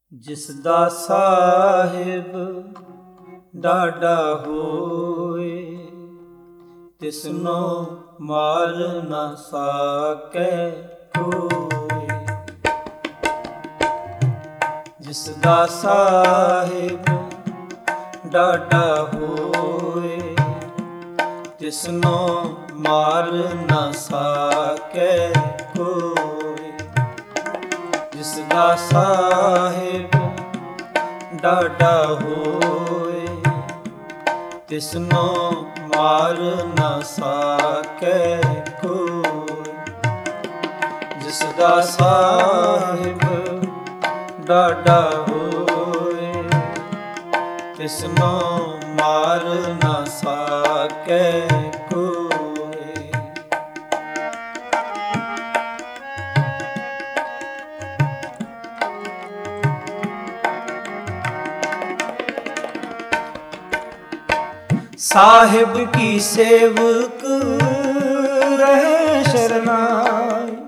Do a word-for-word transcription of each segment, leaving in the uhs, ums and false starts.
ਜਿਸ ਦਾ ਸਾਹਿਬ ਡਾਢਾ ਹੋਏ, ਤਿਸਨੋ ਮਾਰ ਨਾ ਸਾਕੈ ਕੋਈ। ਜਿਸ ਦਾ ਸਾਹਿਬ ਡਾਢਾ ਹੋਏ, ਤਿਸਨੋ ਮਾਰ ਨਾ ਸਾਕੈ ਕੋਈ। ਜਿਸ ਦਾ ਸਾਹਿਬ ਡਾਢਾ ਹੋਏ, ਤਿਸਨੋ ਮਾਰ ਨਾ ਸਾਕੈ ਕੋਈ। ਜਿਸ ਦਾ ਸਾਹਿਬ ਡਾਢਾ ਹੋਏ, ਤਿਸਨੋ ਮਾਰ ਨਾ ਸਾਕੈ ਕੋਈ। ਸਾਹਿਬ ਕੀ ਸੇਵਕ ਰਹਿ ਸ਼ਰਨਾਈ,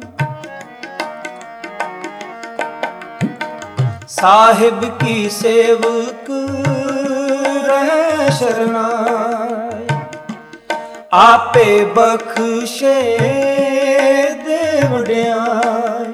ਸਾਹਿਬ ਕੀ ਸੇਵਕ ਰਹਿ ਸ਼ਰਨਾਈ। ਆਪੇ ਬਖਸ਼ੇ ਦੇ ਵਡਿਆਈ,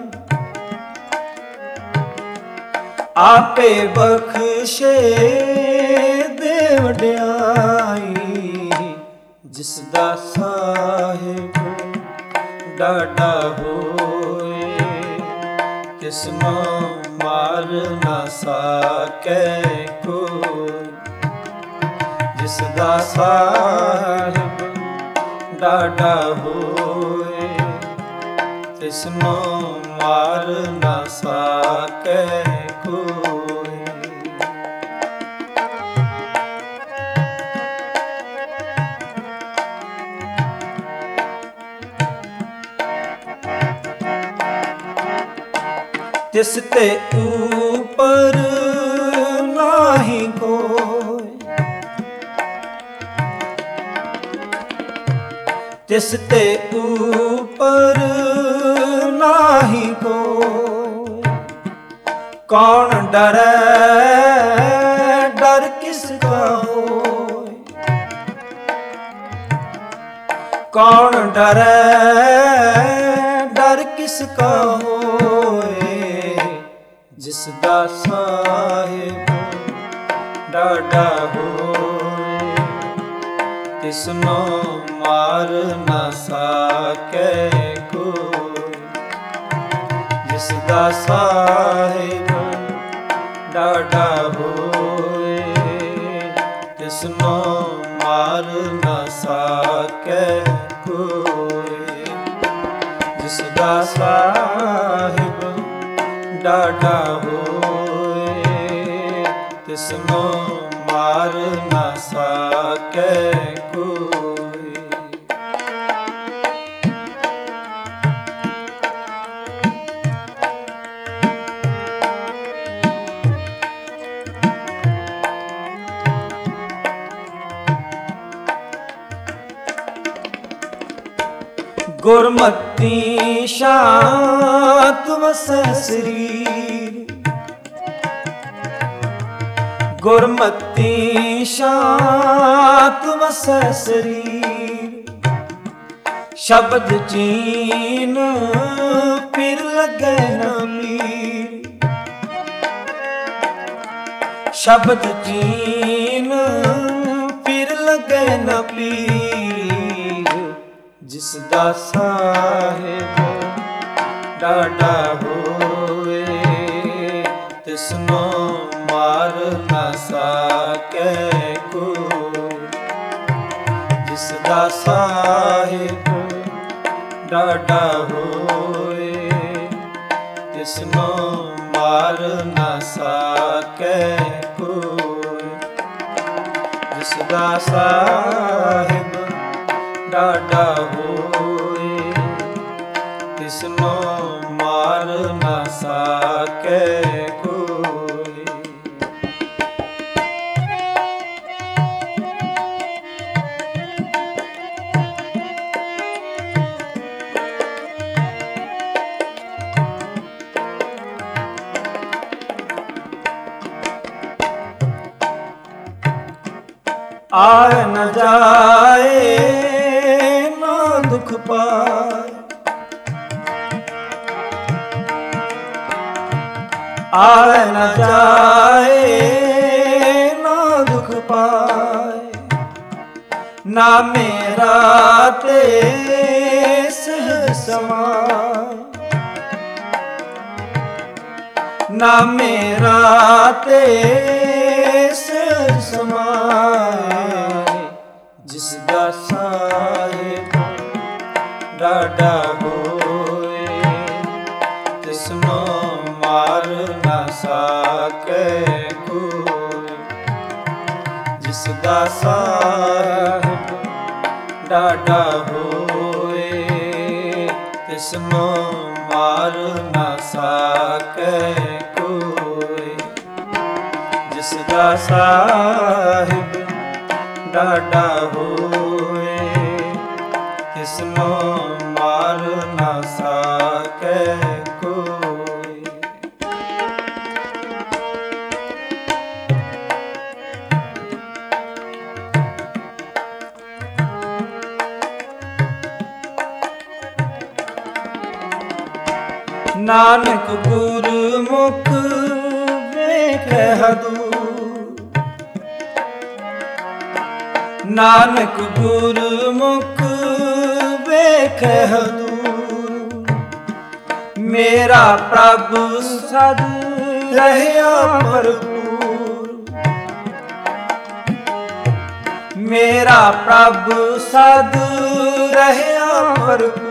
ਆਪੇ ਬਖਸ਼ੇ ਦੇ ਵਡਿਆਈ। ਜਿਸ ਦਾ ਸਾਹਿਬ ਡਾਢਾ ਹੋਏ, ਤਿਸਨੋ ਮਾਰ ਨਾ ਸਾਕੈ ਕੋਈ। ਜਿਸ ਦਾ ਸਾਹਿਬ ਡਾਢਾ ਹੋਏ, ਤਿਸਨੋ ਮਾਰ ਨਾ ਸਾਕੈ ਕੋਈ। ਤਿਸ ਤੇ ਉਪਰ ਨਾਹੀ ਕੋਈ, ਤਿਸ ਤੇ ਉਪਰ ਨਾਹੀ ਕੋਈ। ਕੌਣ ਡਰੈ ਡਰ ਕਿਸ ਕਾ ਹੋਇ, ਕੌਣ ਡਰੈ ਡਰ ਕਿਸ ਕਾ ਹੋਇ। ਜਿਸ ਦਾ ਸਾਹਿਬ ਡਾਢਾ ਹੋਏ, ਤਿਸਨੋ ਮਾਰ ਨਾ ਸਾਕੈ ਕੋਈ। ਜਿਸ ਦਾ ਸਾਹਿਬ ਡਾਢਾ ਹੋਏ, ਤਿਸਨੋ ਮਾਰ ਨਾ ਸਾਕੈ ਕੋਈ। ਜਿਸ ਦਾ ਸਾਹਿਬ ਡਾਢਾ ਹੋਏ, ਤਿਸਨੋ ਮਾਰ ਨਾ ਸਾਕੈ ਕੋਈ। ਗੁਰਮਤਿ ਸ਼ਾਂਤ ਵਸੈ ਸਰੀਰ, ਗੁਰਮਤਿ ਸ਼ਾਂਤ ਵਸੈ ਸਰੀਰ। ਸ਼ਬਦ ਚੀਨ ਫਿਰ ਲੱਗੈ ਨਾ ਮੀਰ, ਸ਼ਬਦ ਚੀਨ ਫਿਰ ਲੱਗੈ ਨਾ ਪੀਰ। ਜਿਸ ਦਾ ਸਾਹਿਬ ਡਾਢਾ ਹੋਏ, ਤਿਸਨੋ ਮਾਰ ਨਾ ਸਾਕੈ ਕੋਈ। ਜਿਸ ਦਾ ਸਾਹਿਬ ਡਾਢਾ ਹੋਏ, ਤਿਸਨੋ ਮਾਰ ਨਾ ਸਾਕੈ ਕੋਈ। ਜਿਸ ਦਾ ਸਾਹਿਬ ਡਾਢਾ ਹੋਏ, ਤਿਸਨੋ ਮਾਰ ਨਾ ਸਾਕੈ ਕੋਈ। ਆਏ ਨ ਜਾਏ ਨਾ ਦੁਖ ਪਾਏ, ਆਏ ਨ ਜਾਏ ਨਾ ਦੁਖ ਪਾਏ, ਨਾ ਮੇਰਾ ਤੇ ਸਹਿ ਸਮਾਏ, ਨਾ ਮੇਰਾ ਤੇ ਸਹਿ ਸਮਾਏ, ਜਿਸ ਦਾ ਸਾਹਿਬ ਡਾਢਾ ਹੋਏ, ਤਿਸਨੂੰ ਮਾਰ ਨਾ ਸਾਕੇ ਕੋਈ, ਜਿਸ ਦਾ ਸਾਹਿਬ ਡਾਢਾ ਹੋਏ, ਤਿਸਨੂੰ ਮਾਰ ਨਾ ਸਾਕੇ ਕੋਈ, ਜਿਸ ਦਾ ਸਾਹਿਬ ਡਾਢਾ ਹੋਏ, ਤਿਸਨੂੰ ਮਾਰ ਨਾ ਸਾਕੇ ਕੋਈ। ਨਾਨਕ ਗੁਰਮੁਖ ਵੇਖੈ ਦੂਰ, ਨਾਨਕ ਗੁਰਮੁਖ ਵੇਖੈ ਦੂਰ, ਮੇਰਾ ਪ੍ਰਭ ਸਦ ਰਹਿਆ ਭਰਪੂਰ, ਮੇਰਾ ਪ੍ਰਭ ਸਦ ਰਹਿਆ ਭਰਪੂਰ,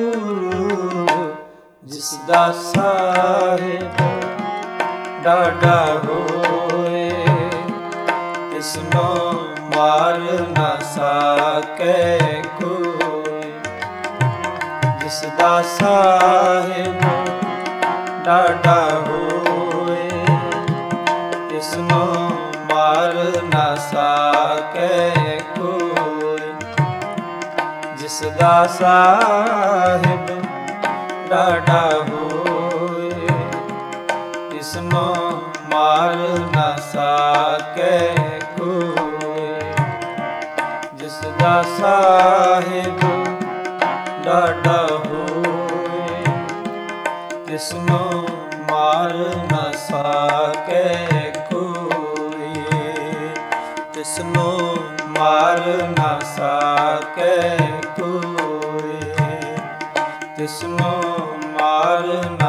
ਜਿਸ ਦਾ ਸਾਹਿਬ ਡਾਢਾ ਹੋਏ, ਤਿਸਨੂੰ ਮਾਰ ਨਾ ਸਾਕੇ ਕੋਈ, ਜਿਸ ਦਾ ਸਾਹਿਬ ਡਾਢਾ ਹੋਏ, ਤਿਸਨੂੰ ਮਾਰ ਨਾ ਸਾਕੇ ਕੋਈ, ਜਿਸ ਦਾ ਸਾਹਿਬ ਡਾਢਾ ਹੋਏ, ਤਿਸਨੂੰ ਮਾਰ ਨਾ ਸਾਕੇ ਕੋਈ, ਜਿਸ ਦਾ ਸਾਹਿਬ ਡਾਢਾ ਹੋਏ, ਤਿਸਨੂੰ ਮਾਰ ਨਾ ਸਾਕੇ ਕੋਈ, ਤਿਸਨੂੰ ਮਾਰ ਨਾ ਸਾਕੇ ਕੋਈ, ਤਿਸਨੂੰ ਮਾਰ ਨਾ